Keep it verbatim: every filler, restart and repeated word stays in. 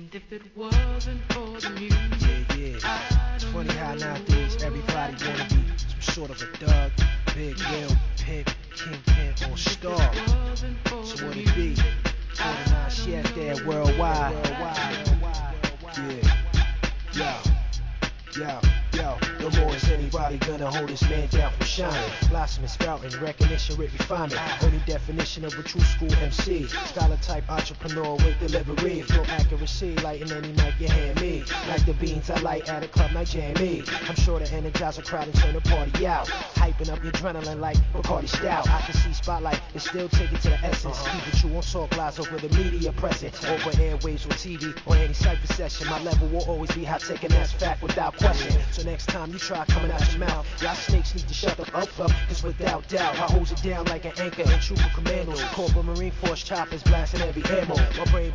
If it wasn't for the music, yeah, yeah. It's funny how nowadays everybody wanna be some sort of a thug, big will, pimp, kingpin, or star. So what it be? forty-nine Chef there worldwide. Yeah, yo. Yo, yo, no more is anybody gonna hold this man down from shining. Blossoming, sprouting, recognition with refinement. Early definition of a true school M C. Scholar type entrepreneur with delivery. Flow accuracy, lighting any mic you hand me. Like the beans I light at a club night jammy. I'm sure to energize a crowd and turn the party out. Hyping up your adrenaline like Bacardi Stout. I can see spotlight and still take it to the essence. Keep it true on talk lies over the media present. Over airwaves or T V or any cypher session. My level will always be high tech and that's fact without question. So next time you try coming out your mouth, y'all snakes need to shut the fuck up, cause without doubt I holds it down like an anchor and trooper commandos. Corporal Marine Force choppers blasting every ammo. My brain